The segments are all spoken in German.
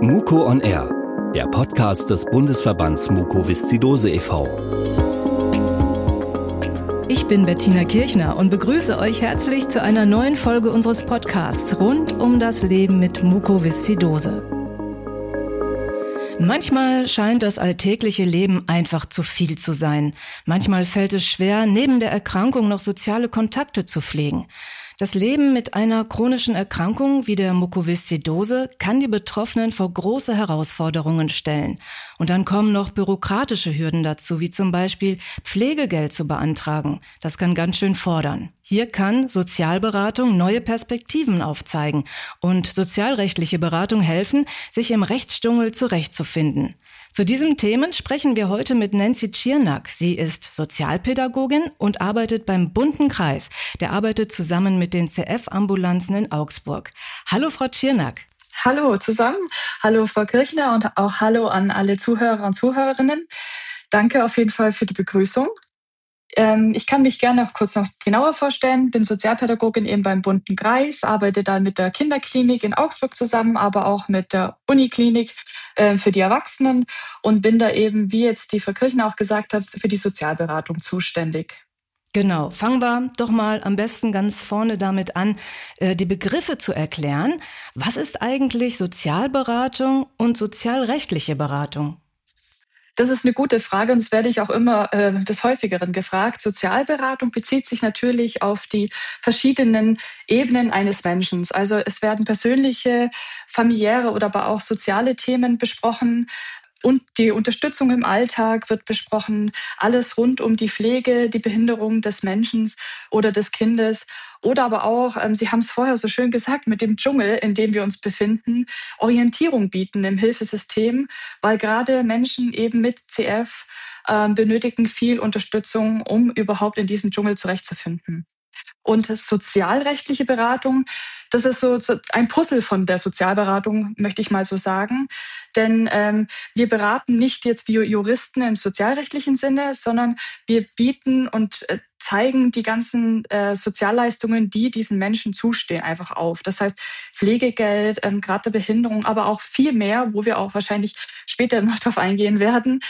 Muko on Air, der Podcast des Bundesverbands Mukoviszidose e.V. Ich bin Bettina Kirchner und begrüße euch herzlich zu einer neuen Folge unseres Podcasts rund um das Leben mit Mukoviszidose. Manchmal scheint das alltägliche Leben einfach zu viel zu sein. Manchmal fällt es schwer, neben der Erkrankung noch soziale Kontakte zu pflegen. Das Leben mit einer chronischen Erkrankung wie der Mukoviszidose kann die Betroffenen vor große Herausforderungen stellen. Und dann kommen noch bürokratische Hürden dazu, wie zum Beispiel Pflegegeld zu beantragen. Das kann ganz schön fordern. Hier kann Sozialberatung neue Perspektiven aufzeigen und sozialrechtliche Beratung helfen, sich im Rechtsdschungel zurechtzufinden. Zu diesen Themen sprechen wir heute mit Nancy Tschirnak. Sie ist Sozialpädagogin und arbeitet beim Bunten Kreis. Der arbeitet zusammen mit den CF-Ambulanzen in Augsburg. Hallo, Frau Tschirnak. Hallo zusammen. Hallo, Frau Kirchner, und auch hallo an alle Zuhörer und Zuhörerinnen. Danke auf jeden Fall für die Begrüßung. Ich kann mich gerne noch kurz genauer vorstellen. Bin Sozialpädagogin eben beim Bunten Kreis, arbeite da mit der Kinderklinik in Augsburg zusammen, aber auch mit der Uniklinik für die Erwachsenen und bin da eben, wie jetzt die Frau Kirchner auch gesagt hat, für die Sozialberatung zuständig. Genau, fangen wir doch mal am besten ganz vorne damit an, die Begriffe zu erklären. Was ist eigentlich Sozialberatung und sozialrechtliche Beratung? Das ist eine gute Frage und das werde ich auch immer des Häufigeren gefragt. Sozialberatung bezieht sich natürlich auf die verschiedenen Ebenen eines Menschen. Also es werden persönliche, familiäre oder aber auch soziale Themen besprochen. Und die Unterstützung im Alltag wird besprochen, alles rund um die Pflege, die Behinderung des Menschen oder des Kindes. Oder aber auch, Sie haben es vorher so schön gesagt, mit dem Dschungel, in dem wir uns befinden, Orientierung bieten im Hilfesystem, weil gerade Menschen eben mit CF benötigen viel Unterstützung, um überhaupt in diesem Dschungel zurechtzufinden. Und sozialrechtliche Beratung, das ist so ein Puzzle von der Sozialberatung, möchte ich mal so sagen. Denn wir beraten nicht jetzt wie Juristen im sozialrechtlichen Sinne, sondern wir bieten und zeigen die ganzen Sozialleistungen, die diesen Menschen zustehen, einfach auf. Das heißt Pflegegeld, Grad der Behinderung, aber auch viel mehr, wo wir auch wahrscheinlich später noch darauf eingehen werden.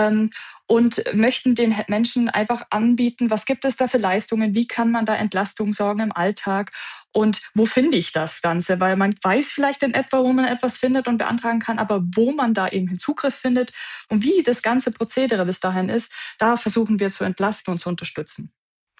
Und möchten den Menschen einfach anbieten, was gibt es da für Leistungen, wie kann man da Entlastung sorgen im Alltag und wo finde ich das Ganze? Weil man weiß vielleicht in etwa, wo man etwas findet und beantragen kann, aber wo man da eben den Zugriff findet und wie das ganze Prozedere bis dahin ist, da versuchen wir zu entlasten und zu unterstützen.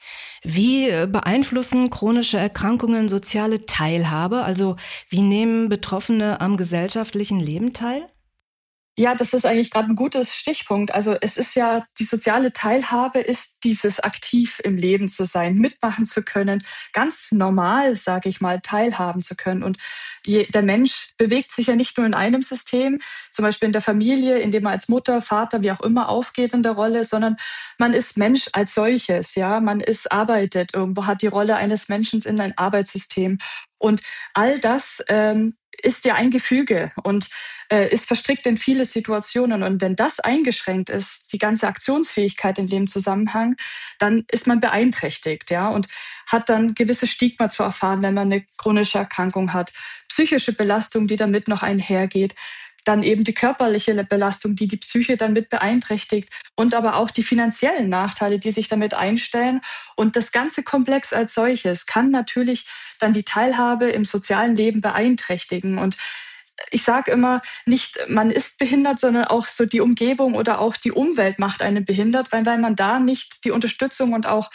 Wie beeinflussen chronische Erkrankungen soziale Teilhabe? Also wie nehmen Betroffene am gesellschaftlichen Leben teil? Ja, das ist eigentlich gerade ein gutes Stichpunkt. Also es ist ja, die soziale Teilhabe ist dieses aktiv im Leben zu sein, mitmachen zu können, ganz normal, sage ich mal, teilhaben zu können. Und der Mensch bewegt sich ja nicht nur in einem System, zum Beispiel in der Familie, in dem man als Mutter, Vater, wie auch immer aufgeht in der Rolle, sondern man ist Mensch als solches. Ja, man arbeitet irgendwo, hat die Rolle eines Menschen in ein Arbeitssystem. Und all das ist ja ein Gefüge und ist verstrickt in viele Situationen. Und wenn das eingeschränkt ist, die ganze Aktionsfähigkeit in dem Zusammenhang, dann ist man beeinträchtigt, ja, und hat dann gewisse Stigma zu erfahren, wenn man eine chronische Erkrankung hat, psychische Belastung, die damit noch einhergeht. Dann eben die körperliche Belastung, die die Psyche dann mit beeinträchtigt und aber auch die finanziellen Nachteile, die sich damit einstellen. Und das ganze Komplex als solches kann natürlich dann die Teilhabe im sozialen Leben beeinträchtigen. Und ich sage immer, nicht man ist behindert, sondern auch so die Umgebung oder auch die Umwelt macht einen behindert, weil man da nicht die Unterstützung und auch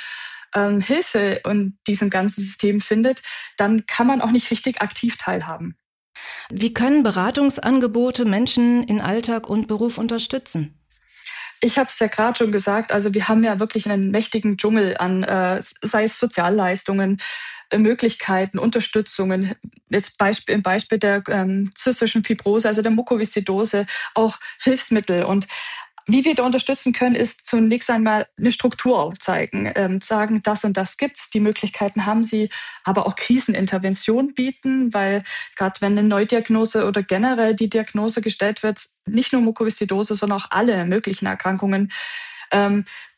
Hilfe in diesem ganzen System findet, dann kann man auch nicht richtig aktiv teilhaben. Wie können Beratungsangebote Menschen in Alltag und Beruf unterstützen? Ich habe es ja gerade schon gesagt, also wir haben ja wirklich einen mächtigen Dschungel an, sei es Sozialleistungen, Möglichkeiten, Unterstützungen, jetzt im Beispiel der zystischen Fibrose, also der Mukoviszidose, auch Hilfsmittel. Und wie wir da unterstützen können, ist zunächst einmal eine Struktur aufzeigen, sagen, das und das gibt's, die Möglichkeiten haben Sie, aber auch Krisenintervention bieten, weil gerade wenn eine Neudiagnose oder generell die Diagnose gestellt wird, nicht nur Mukoviszidose, sondern auch alle möglichen Erkrankungen,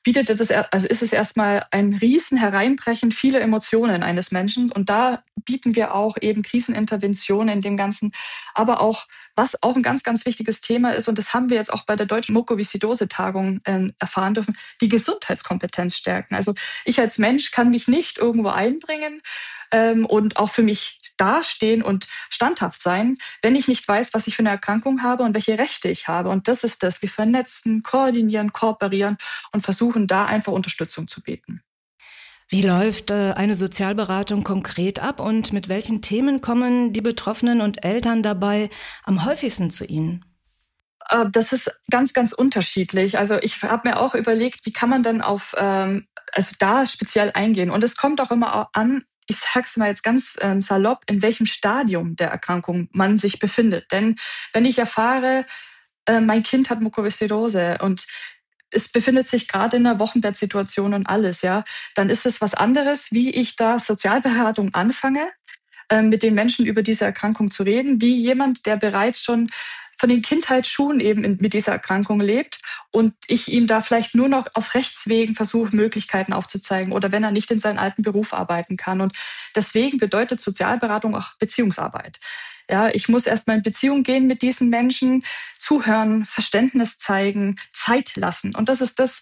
ist es erstmal ein riesen Hereinbrechen vieler Emotionen eines Menschen. Und da bieten wir auch eben Kriseninterventionen in dem Ganzen. Aber auch, was auch ein ganz, ganz wichtiges Thema ist, und das haben wir jetzt auch bei der Deutschen Mukoviszidose-Tagung erfahren dürfen, die Gesundheitskompetenz stärken. Also ich als Mensch kann mich nicht irgendwo einbringen und auch für mich dastehen und standhaft sein, wenn ich nicht weiß, was ich für eine Erkrankung habe und welche Rechte ich habe. Und das ist das. Wir vernetzen, koordinieren, kooperieren und versuchen da einfach Unterstützung zu bieten. Wie läuft eine Sozialberatung konkret ab und mit welchen Themen kommen die Betroffenen und Eltern dabei am häufigsten zu Ihnen? Das ist ganz, ganz unterschiedlich. Also ich habe mir auch überlegt, wie kann man denn auf da speziell eingehen. Und es kommt auch immer an, ich sage es mal jetzt ganz salopp, in welchem Stadium der Erkrankung man sich befindet. Denn wenn ich erfahre, mein Kind hat Mukoviszidose und es befindet sich gerade in einer Wochenbettsituation und alles, ja, dann ist es was anderes, wie ich da Sozialberatung anfange, mit den Menschen über diese Erkrankung zu reden, wie jemand, der bereits schon von den Kindheitsschuhen eben mit dieser Erkrankung lebt und ich ihm da vielleicht nur noch auf Rechtswegen versuche, Möglichkeiten aufzuzeigen oder wenn er nicht in seinen alten Beruf arbeiten kann. Und deswegen bedeutet Sozialberatung auch Beziehungsarbeit. Ja, ich muss erstmal in Beziehung gehen mit diesen Menschen, zuhören, Verständnis zeigen, Zeit lassen. Und das ist das,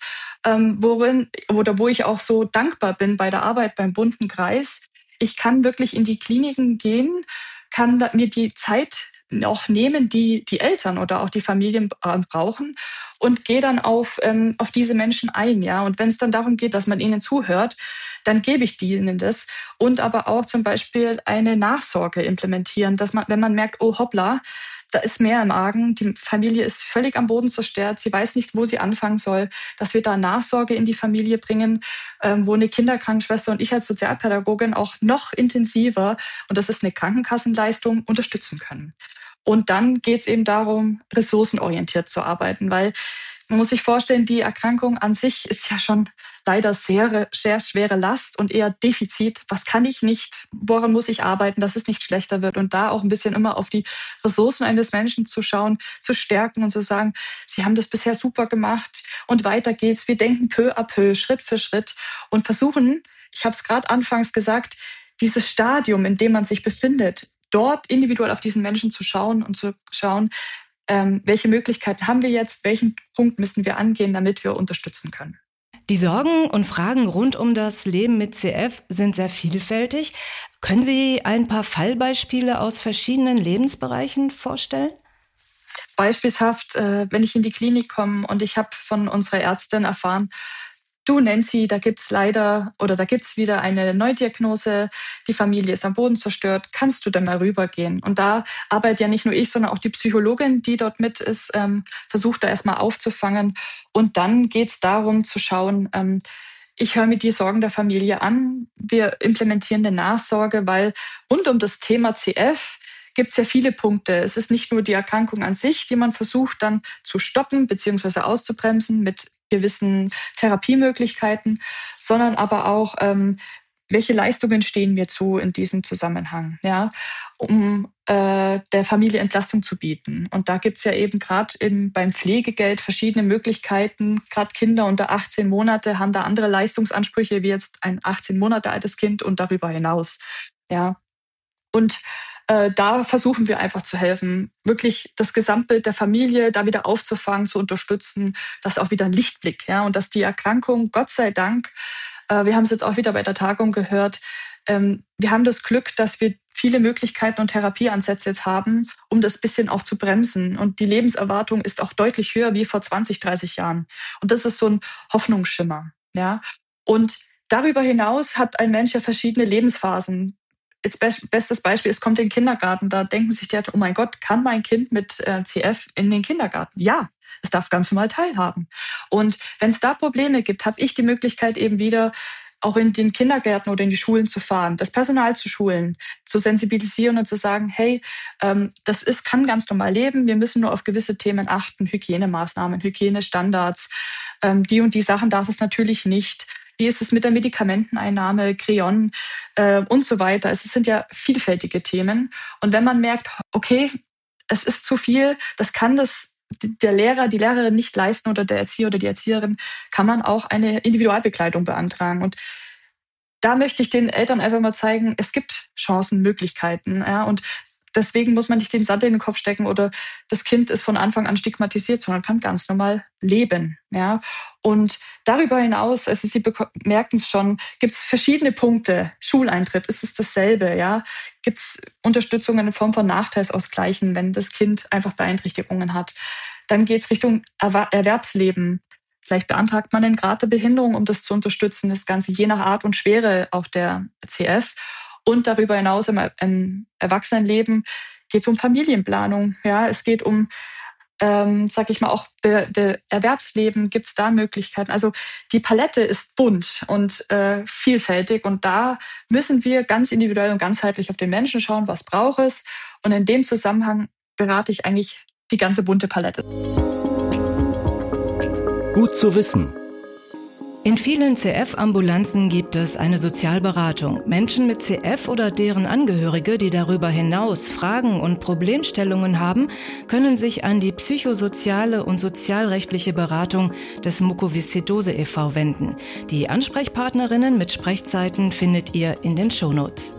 wo ich auch so dankbar bin bei der Arbeit beim Bunten Kreis. Ich kann wirklich in die Kliniken gehen, kann mir die Zeit auch nehmen, die die Eltern oder auch die Familien brauchen und gehe dann auf diese Menschen ein. Ja? Und wenn es dann darum geht, dass man ihnen zuhört, dann gebe ich ihnen das. Und aber auch zum Beispiel eine Nachsorge implementieren, dass man, wenn man merkt, oh hoppla, da ist mehr im Argen, die Familie ist völlig am Boden zerstört, sie weiß nicht, wo sie anfangen soll, dass wir da Nachsorge in die Familie bringen, wo eine Kinderkrankenschwester und ich als Sozialpädagogin auch noch intensiver, und das ist eine Krankenkassenleistung, unterstützen können. Und dann geht es eben darum, ressourcenorientiert zu arbeiten, weil man muss sich vorstellen, die Erkrankung an sich ist ja schon leider sehr, sehr schwere Last und eher Defizit. Was kann ich nicht? Woran muss ich arbeiten, dass es nicht schlechter wird? Und da auch ein bisschen immer auf die Ressourcen eines Menschen zu schauen, zu stärken und zu sagen, Sie haben das bisher super gemacht und weiter geht's. Wir denken peu à peu, Schritt für Schritt und versuchen, ich habe es gerade anfangs gesagt, dieses Stadium, in dem man sich befindet, dort individuell auf diesen Menschen zu schauen und zu schauen, welche Möglichkeiten haben wir jetzt, welchen Punkt müssen wir angehen, damit wir unterstützen können. Die Sorgen und Fragen rund um das Leben mit CF sind sehr vielfältig. Können Sie ein paar Fallbeispiele aus verschiedenen Lebensbereichen vorstellen? Beispielhaft, wenn ich in die Klinik komme und ich habe von unserer Ärztin erfahren, du Nancy, da gibt's wieder eine Neudiagnose, die Familie ist am Boden zerstört, kannst du denn mal rübergehen? Und da arbeitet ja nicht nur ich, sondern auch die Psychologin, die dort mit ist, versucht da erstmal aufzufangen. Und dann geht's darum zu schauen, ich höre mir die Sorgen der Familie an, wir implementieren eine Nachsorge, weil rund um das Thema CF gibt's ja viele Punkte. Es ist nicht nur die Erkrankung an sich, die man versucht dann zu stoppen bzw. auszubremsen mit gewissen Therapiemöglichkeiten, sondern aber auch, welche Leistungen stehen mir zu in diesem Zusammenhang, ja, um der Familie Entlastung zu bieten. Und da gibt's ja eben gerade beim Pflegegeld verschiedene Möglichkeiten. Gerade Kinder unter 18 Monate haben da andere Leistungsansprüche wie jetzt ein 18 Monate altes Kind und darüber hinaus. Ja. Und da versuchen wir einfach zu helfen, wirklich das Gesamtbild der Familie da wieder aufzufangen, zu unterstützen, dass auch wieder ein Lichtblick, ja, und dass die Erkrankung, Gott sei Dank, wir haben es jetzt auch wieder bei der Tagung gehört, wir haben das Glück, dass wir viele Möglichkeiten und Therapieansätze jetzt haben, um das bisschen auch zu bremsen. Und die Lebenserwartung ist auch deutlich höher wie vor 20, 30 Jahren. Und das ist so ein Hoffnungsschimmer, ja. Und darüber hinaus hat ein Mensch ja verschiedene Lebensphasen. Jetzt bestes Beispiel, es kommt in den Kindergarten, da denken sich die Eltern, oh mein Gott, kann mein Kind mit CF in den Kindergarten? Ja, es darf ganz normal teilhaben. Und wenn es da Probleme gibt, habe ich die Möglichkeit eben wieder auch in den Kindergärten oder in die Schulen zu fahren, das Personal zu schulen, zu sensibilisieren und zu sagen, hey, kann ganz normal leben, wir müssen nur auf gewisse Themen achten, Hygienemaßnahmen, Hygienestandards, die und die Sachen darf es natürlich nicht. Wie ist es mit der Medikamenteneinnahme, Kreon und so weiter? Es sind ja vielfältige Themen. Und wenn man merkt, okay, es ist zu viel, das kann das der Lehrer, die Lehrerin nicht leisten oder der Erzieher oder die Erzieherin, kann man auch eine Individualbegleitung beantragen. Und da möchte ich den Eltern einfach mal zeigen, es gibt Chancen, Möglichkeiten. Ja, und deswegen muss man nicht den Sand in den Kopf stecken oder das Kind ist von Anfang an stigmatisiert, sondern kann ganz normal leben. Ja. Und darüber hinaus, also Sie merken es schon, gibt es verschiedene Punkte. Schuleintritt, ist es dasselbe? Ja. Gibt es Unterstützung in Form von Nachteilsausgleichen, wenn das Kind einfach Beeinträchtigungen hat? Dann geht es Richtung Erwerbsleben. Vielleicht beantragt man einen Grad der Behinderung, um das zu unterstützen. Das Ganze je nach Art und Schwere auch der CF. Und darüber hinaus im Erwachsenenleben geht es um Familienplanung. Ja, es geht um, sag ich mal, auch Erwerbsleben. Gibt es da Möglichkeiten? Also die Palette ist bunt und vielfältig. Und da müssen wir ganz individuell und ganzheitlich auf den Menschen schauen, was braucht es. Und in dem Zusammenhang berate ich eigentlich die ganze bunte Palette. Gut zu wissen. In vielen CF-Ambulanzen gibt es eine Sozialberatung. Menschen mit CF oder deren Angehörige, die darüber hinaus Fragen und Problemstellungen haben, können sich an die psychosoziale und sozialrechtliche Beratung des Mukoviszidose e.V. wenden. Die Ansprechpartnerinnen mit Sprechzeiten findet ihr in den Shownotes.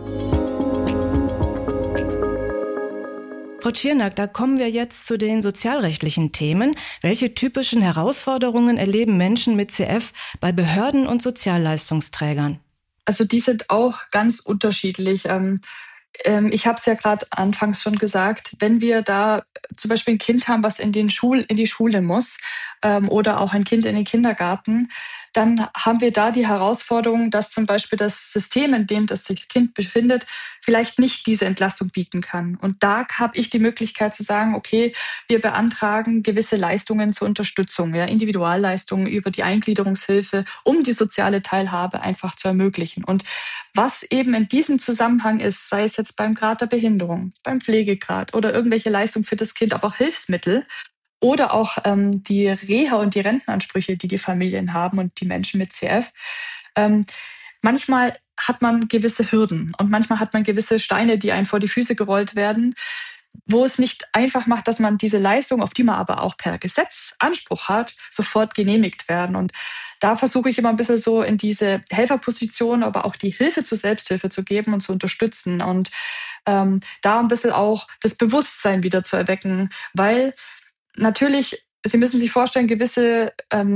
Frau Tschirnak, da kommen wir jetzt zu den sozialrechtlichen Themen. Welche typischen Herausforderungen erleben Menschen mit CF bei Behörden und Sozialleistungsträgern? Also die sind auch ganz unterschiedlich. Ich habe es ja gerade anfangs schon gesagt, wenn wir da zum Beispiel ein Kind haben, was in die Schule muss oder auch ein Kind in den Kindergarten, dann haben wir da die Herausforderung, dass zum Beispiel das System, in dem das Kind befindet, vielleicht nicht diese Entlastung bieten kann. Und da habe ich die Möglichkeit zu sagen, okay, wir beantragen gewisse Leistungen zur Unterstützung, ja, Individualleistungen über die Eingliederungshilfe, um die soziale Teilhabe einfach zu ermöglichen. Und was eben in diesem Zusammenhang ist, sei es jetzt beim Grad der Behinderung, beim Pflegegrad oder irgendwelche Leistungen für das Kind, aber auch Hilfsmittel, oder auch die Reha- und die Rentenansprüche, die die Familien haben und die Menschen mit CF. Manchmal hat man gewisse Hürden und manchmal hat man gewisse Steine, die einem vor die Füße gerollt werden, wo es nicht einfach macht, dass man diese Leistung, auf die man aber auch per Gesetz Anspruch hat, sofort genehmigt werden. Und da versuche ich immer ein bisschen so in diese Helferposition, aber auch die Hilfe zur Selbsthilfe zu geben und zu unterstützen und da ein bisschen auch das Bewusstsein wieder zu erwecken, weil natürlich, Sie müssen sich vorstellen, gewisse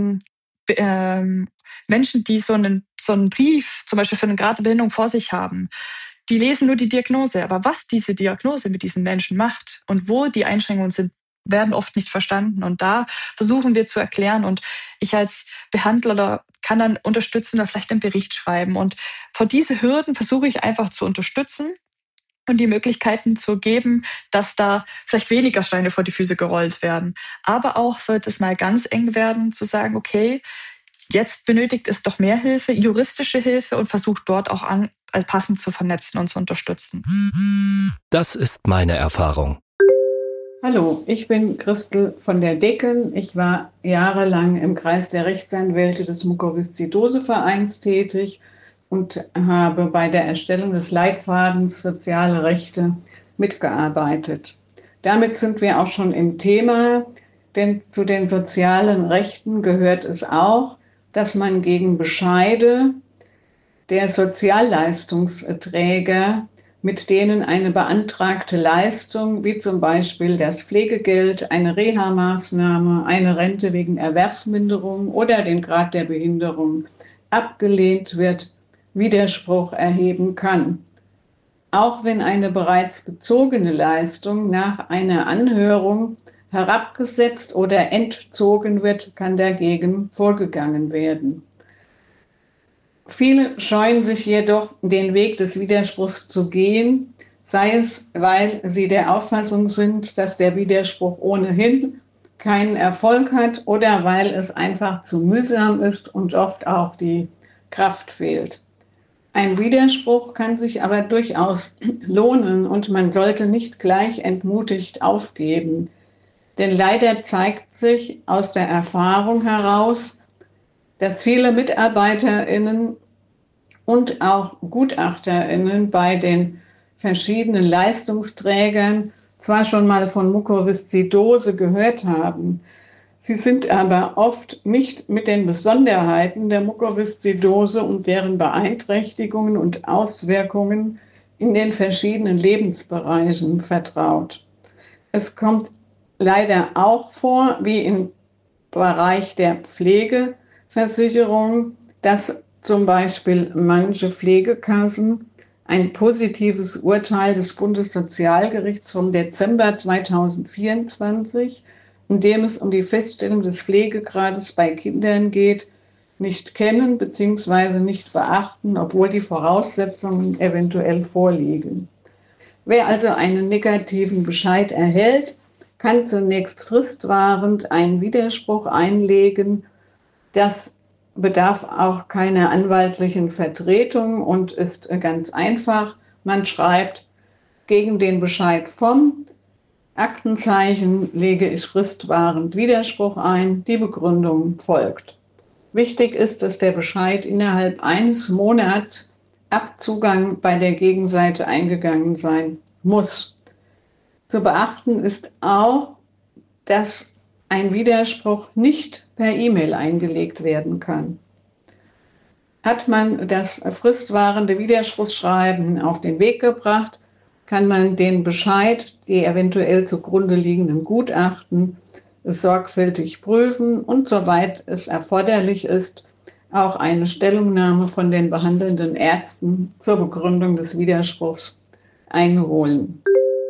Menschen, die so einen Brief zum Beispiel für eine Grad der Behinderung vor sich haben, die lesen nur die Diagnose. Aber was diese Diagnose mit diesen Menschen macht und wo die Einschränkungen sind, werden oft nicht verstanden. Und da versuchen wir zu erklären. Und ich als Behandler kann dann unterstützen oder vielleicht einen Bericht schreiben. Und vor diese Hürden versuche ich einfach zu unterstützen und die Möglichkeiten zu geben, dass da vielleicht weniger Steine vor die Füße gerollt werden. Aber auch sollte es mal ganz eng werden, zu sagen, okay, jetzt benötigt es doch mehr Hilfe, juristische Hilfe und versucht dort auch passend zu vernetzen und zu unterstützen. Das ist meine Erfahrung. Hallo, ich bin Christel von der Decken. Ich war jahrelang im Kreis der Rechtsanwälte des Mukoviszidose-Vereins tätig und habe bei der Erstellung des Leitfadens Soziale Rechte mitgearbeitet. Damit sind wir auch schon im Thema, denn zu den sozialen Rechten gehört es auch, dass man gegen Bescheide der Sozialleistungsträger, mit denen eine beantragte Leistung, wie zum Beispiel das Pflegegeld, eine Reha-Maßnahme, eine Rente wegen Erwerbsminderung oder den Grad der Behinderung abgelehnt wird, Widerspruch erheben kann. Auch wenn eine bereits bezogene Leistung nach einer Anhörung herabgesetzt oder entzogen wird, kann dagegen vorgegangen werden. Viele scheuen sich jedoch, den Weg des Widerspruchs zu gehen, sei es, weil sie der Auffassung sind, dass der Widerspruch ohnehin keinen Erfolg hat oder weil es einfach zu mühsam ist und oft auch die Kraft fehlt. Ein Widerspruch kann sich aber durchaus lohnen und man sollte nicht gleich entmutigt aufgeben. Denn leider zeigt sich aus der Erfahrung heraus, dass viele MitarbeiterInnen und auch GutachterInnen bei den verschiedenen Leistungsträgern zwar schon mal von Mukoviszidose gehört haben, sie sind aber oft nicht mit den Besonderheiten der Mukoviszidose und deren Beeinträchtigungen und Auswirkungen in den verschiedenen Lebensbereichen vertraut. Es kommt leider auch vor, wie im Bereich der Pflegeversicherung, dass zum Beispiel manche Pflegekassen ein positives Urteil des Bundessozialgerichts vom Dezember 2024, in dem es um die Feststellung des Pflegegrades bei Kindern geht, nicht kennen bzw. nicht beachten, obwohl die Voraussetzungen eventuell vorliegen. Wer also einen negativen Bescheid erhält, kann zunächst fristwahrend einen Widerspruch einlegen. Das bedarf auch keiner anwaltlichen Vertretung und ist ganz einfach. Man schreibt gegen den Bescheid vom Aktenzeichen lege ich fristwahrend Widerspruch ein. Die Begründung folgt. Wichtig ist, dass der Bescheid innerhalb eines Monats ab Zugang bei der Gegenseite eingegangen sein muss. Zu beachten ist auch, dass ein Widerspruch nicht per E-Mail eingelegt werden kann. Hat man das fristwahrende Widerspruchsschreiben auf den Weg gebracht, kann man den Bescheid, die eventuell zugrunde liegenden Gutachten, sorgfältig prüfen und soweit es erforderlich ist, auch eine Stellungnahme von den behandelnden Ärzten zur Begründung des Widerspruchs einholen.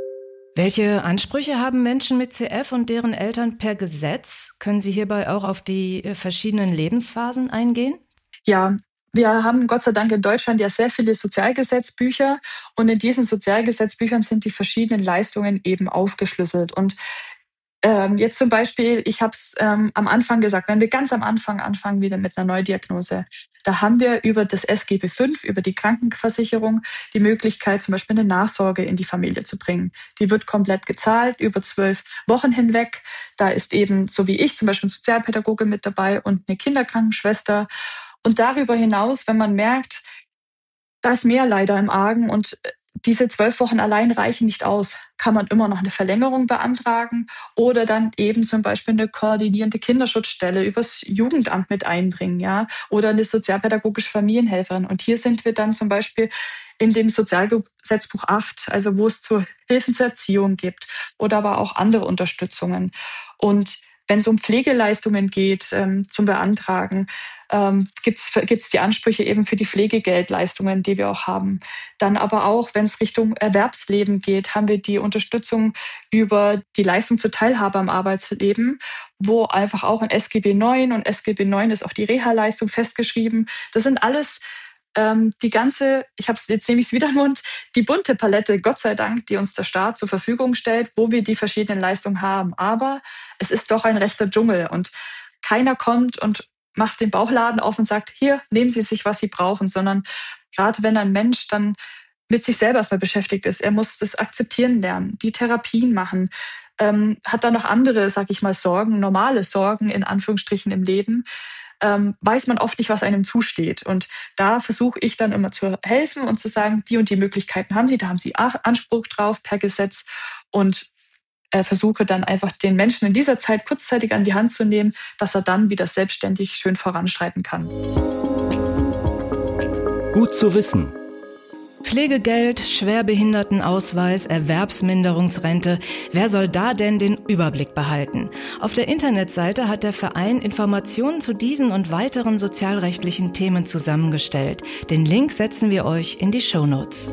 Welche Ansprüche haben Menschen mit CF und deren Eltern per Gesetz? Können Sie hierbei auch auf die verschiedenen Lebensphasen eingehen? Ja, wir haben Gott sei Dank in Deutschland ja sehr viele Sozialgesetzbücher und in diesen Sozialgesetzbüchern sind die verschiedenen Leistungen eben aufgeschlüsselt. Und jetzt zum Beispiel, ich habe es am Anfang gesagt, wenn wir ganz am Anfang anfangen wieder mit einer Neudiagnose, da haben wir über das SGB V, über die Krankenversicherung, die Möglichkeit, zum Beispiel eine Nachsorge in die Familie zu bringen. Die wird komplett gezahlt über 12 Wochen hinweg. Da ist eben, so wie ich, zum Beispiel ein Sozialpädagoge mit dabei und eine Kinderkrankenschwester. Und darüber hinaus, wenn man merkt, da ist mehr leider im Argen und diese 12 Wochen allein reichen nicht aus, kann man immer noch eine Verlängerung beantragen oder dann eben zum Beispiel eine koordinierende Kinderschutzstelle übers Jugendamt mit einbringen, ja, oder eine sozialpädagogische Familienhelferin. Und hier sind wir dann zum Beispiel in dem Sozialgesetzbuch 8, also wo es Hilfen zur Erziehung gibt oder aber auch andere Unterstützungen. Und wenn es um Pflegeleistungen geht, zum Beantragen, gibt's die Ansprüche eben für die Pflegegeldleistungen, die wir auch haben. Dann aber auch, wenn es Richtung Erwerbsleben geht, haben wir die Unterstützung über die Leistung zur Teilhabe am Arbeitsleben, wo einfach auch in SGB IX und SGB IX ist auch die Reha-Leistung festgeschrieben. Das sind alles die ganze, jetzt nehme ich es wieder in den Mund, die bunte Palette, Gott sei Dank, die uns der Staat zur Verfügung stellt, wo wir die verschiedenen Leistungen haben. Aber es ist doch ein rechter Dschungel und keiner kommt und macht den Bauchladen auf und sagt, hier, nehmen Sie sich, was Sie brauchen, sondern gerade wenn ein Mensch dann mit sich selber erstmal beschäftigt ist, er muss das akzeptieren lernen, die Therapien machen, hat dann noch andere, sag ich mal, Sorgen, normale Sorgen in Anführungsstrichen im Leben, weiß man oft nicht, was einem zusteht. Und da versuche ich dann immer zu helfen und zu sagen, die und die Möglichkeiten haben Sie, da haben Sie Anspruch drauf per Gesetz und versuche dann einfach den Menschen in dieser Zeit kurzzeitig an die Hand zu nehmen, dass er dann wieder selbstständig schön voranschreiten kann. Gut zu wissen. Pflegegeld, Schwerbehindertenausweis, Erwerbsminderungsrente. Wer soll da denn den Überblick behalten? Auf der Internetseite hat der Verein Informationen zu diesen und weiteren sozialrechtlichen Themen zusammengestellt. Den Link setzen wir euch in die Shownotes.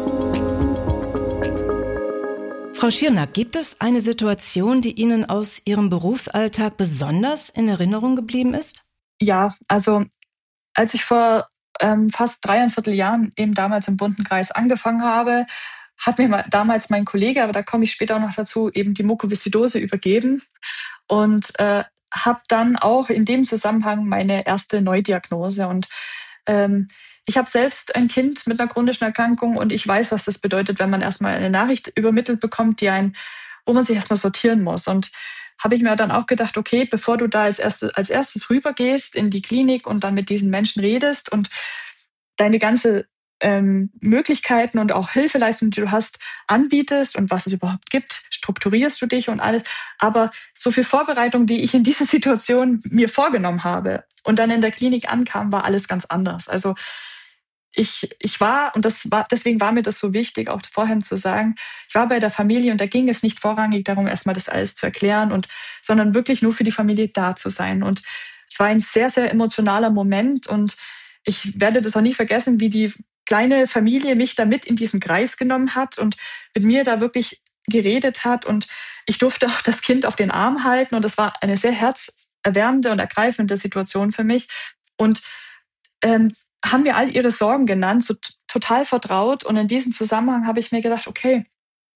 Frau Schirner, gibt es eine Situation, die Ihnen aus Ihrem Berufsalltag besonders in Erinnerung geblieben ist? Ja, also als ich vor fast 3,25 Jahren eben damals im Bunten Kreis angefangen habe, hat mir damals mein Kollege, aber da komme ich später auch noch dazu, eben die Mukoviszidose übergeben und habe dann auch in dem Zusammenhang meine erste Neudiagnose. Und ich habe selbst ein Kind mit einer chronischen Erkrankung und ich weiß, was das bedeutet, wenn man erstmal eine Nachricht übermittelt bekommt, wo man sich erstmal sortieren muss. Und habe ich mir dann auch gedacht, okay, bevor du da als erstes rübergehst in die Klinik und dann mit diesen Menschen redest und deine ganze Möglichkeiten und auch Hilfeleistungen, die du hast, anbietest und was es überhaupt gibt, strukturierst du dich und alles. Aber so viel Vorbereitung, die ich in dieser Situation mir vorgenommen habe und dann in der Klinik ankam, war alles ganz anders. Also ich war, und deswegen war mir das so wichtig, auch vorhin zu sagen, ich war bei der Familie und da ging es nicht vorrangig darum, erstmal das alles zu erklären sondern wirklich nur für die Familie da zu sein. Und es war ein sehr, sehr emotionaler Moment und ich werde das auch nie vergessen, wie die kleine Familie mich da mit in diesen Kreis genommen hat und mit mir da wirklich geredet hat. Und ich durfte auch das Kind auf den Arm halten. Und das war eine sehr herzerwärmende und ergreifende Situation für mich. Und haben mir all ihre Sorgen genannt, so total vertraut. Und in diesem Zusammenhang habe ich mir gedacht, okay,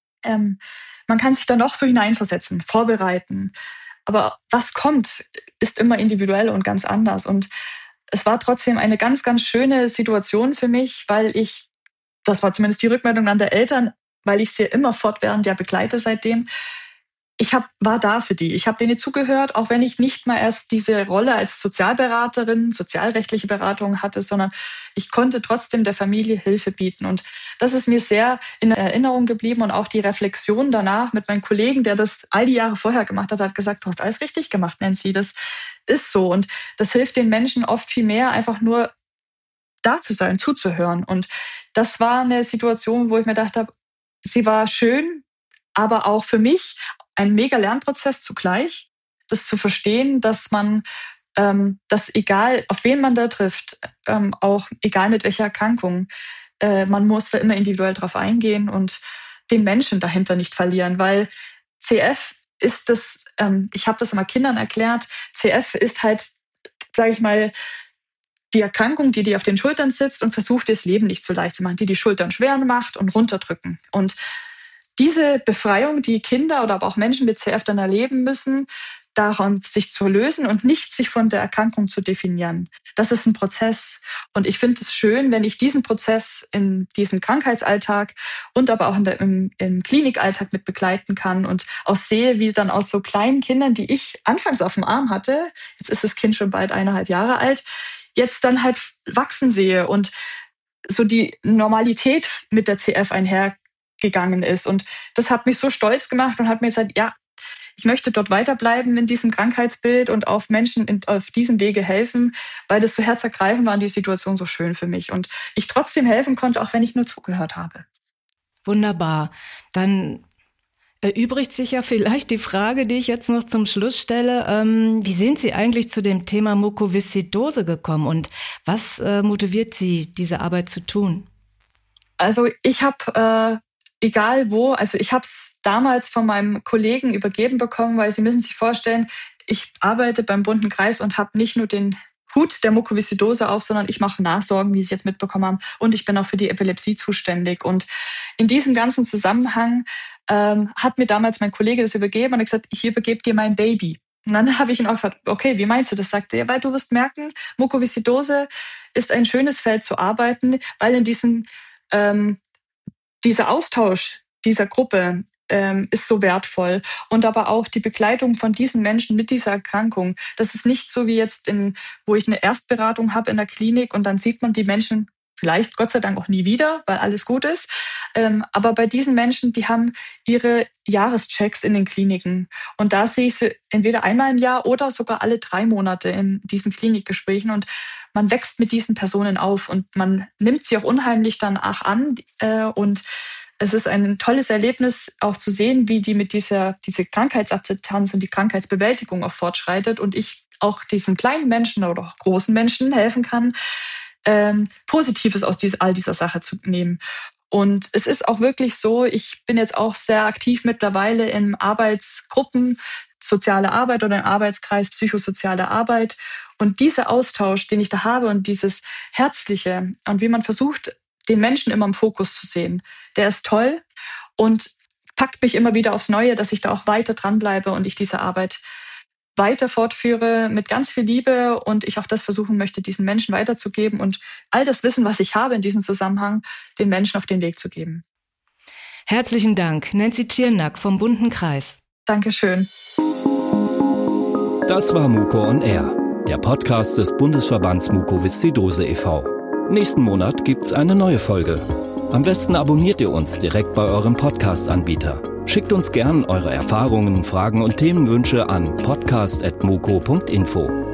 man kann sich da noch so hineinversetzen, vorbereiten. Aber was kommt, ist immer individuell und ganz anders. Und es war trotzdem eine ganz, ganz schöne Situation für mich, weil das war zumindest die Rückmeldung an der Eltern, weil ich sie immer fortwährend begleite seitdem. War da für die. Ich habe denen zugehört, auch wenn ich nicht mal erst diese Rolle als Sozialberaterin, sozialrechtliche Beratung hatte, sondern ich konnte trotzdem der Familie Hilfe bieten. Und das ist mir sehr in Erinnerung geblieben und auch die Reflexion danach mit meinem Kollegen, der das all die Jahre vorher gemacht hat gesagt, du hast alles richtig gemacht, Nancy. Das ist so. Und das hilft den Menschen oft viel mehr, einfach nur da zu sein, zuzuhören. Und das war eine Situation, wo ich mir gedacht habe, sie war schön, aber auch für mich ein mega Lernprozess zugleich, das zu verstehen, dass man, dass egal, auf wen man da trifft, auch egal mit welcher Erkrankung, man muss da immer individuell drauf eingehen und den Menschen dahinter nicht verlieren, weil CF ist das, ich habe das immer Kindern erklärt, CF ist halt, sage ich mal, die Erkrankung, die auf den Schultern sitzt und versucht, das Leben nicht so leicht zu machen, die Schultern schwer macht und runterdrücken. Und diese Befreiung, die Kinder oder aber auch Menschen mit CF dann erleben müssen, daran sich zu lösen und nicht sich von der Erkrankung zu definieren. Das ist ein Prozess. Und ich finde es schön, wenn ich diesen Prozess in diesem Krankheitsalltag und aber auch im Klinikalltag mit begleiten kann und auch sehe, wie dann aus so kleinen Kindern, die ich anfangs auf dem Arm hatte, jetzt ist das Kind schon bald 1,5 Jahre alt, jetzt dann halt wachsen sehe und so die Normalität mit der CF einhergegangen ist. Und das hat mich so stolz gemacht und hat mir gesagt, ja, ich möchte dort weiterbleiben in diesem Krankheitsbild und auf Menschen auf diesem Wege helfen, weil das so herzergreifend war und die Situation so schön für mich. Und ich trotzdem helfen konnte, auch wenn ich nur zugehört habe. Wunderbar. Dann erübrigt sich ja vielleicht die Frage, die ich jetzt noch zum Schluss stelle. Wie sind Sie eigentlich zu dem Thema Mukoviszidose gekommen und was motiviert Sie, diese Arbeit zu tun? Also ich habe egal wo, also ich habe es damals von meinem Kollegen übergeben bekommen, weil Sie müssen sich vorstellen, ich arbeite beim Bunten Kreis und habe nicht nur den Hut der Mukoviszidose auf, sondern ich mache Nachsorgen, wie Sie jetzt mitbekommen haben, und ich bin auch für die Epilepsie zuständig. Und in diesem ganzen Zusammenhang hat mir damals mein Kollege das übergeben und hat gesagt, ich übergebe dir mein Baby. Und dann habe ich ihn auch gefragt, okay, wie meinst du das? Sagte er, weil du wirst merken, Mukoviszidose ist ein schönes Feld zu arbeiten, weil in dieser Austausch dieser Gruppe ist so wertvoll. Und aber auch die Begleitung von diesen Menschen mit dieser Erkrankung. Das ist nicht so wie jetzt, wo ich eine Erstberatung habe in der Klinik und dann sieht man die Menschen vielleicht Gott sei Dank auch nie wieder, weil alles gut ist. Aber bei diesen Menschen, die haben ihre Jahreschecks in den Kliniken. Und da sehe ich sie entweder einmal im Jahr oder sogar alle 3 Monate in diesen Klinikgesprächen. Und man wächst mit diesen Personen auf und man nimmt sie auch unheimlich dann auch an. Und es ist ein tolles Erlebnis, auch zu sehen, wie die mit diese Krankheitsakzeptanz und die Krankheitsbewältigung auch fortschreitet und ich auch diesen kleinen Menschen oder auch großen Menschen helfen kann, Positives aus all dieser Sache zu nehmen. Und es ist auch wirklich so, ich bin jetzt auch sehr aktiv mittlerweile in Arbeitsgruppen, soziale Arbeit oder im Arbeitskreis psychosoziale Arbeit. Und dieser Austausch, den ich da habe und dieses Herzliche und wie man versucht, den Menschen immer im Fokus zu sehen, der ist toll und packt mich immer wieder aufs Neue, dass ich da auch weiter dranbleibe und ich diese Arbeit weiter fortführe mit ganz viel Liebe und ich auch das versuchen möchte, diesen Menschen weiterzugeben und all das Wissen, was ich habe in diesem Zusammenhang, den Menschen auf den Weg zu geben. Herzlichen Dank, Nancy Tschirnak vom Bunten Kreis. Dankeschön. Das war Muko on Air, der Podcast des Bundesverbands Mukoviszidose e.V. Nächsten Monat gibt's eine neue Folge. Am besten abonniert ihr uns direkt bei eurem Podcast-Anbieter. Schickt uns gern eure Erfahrungen, Fragen und Themenwünsche an podcast@moco.info.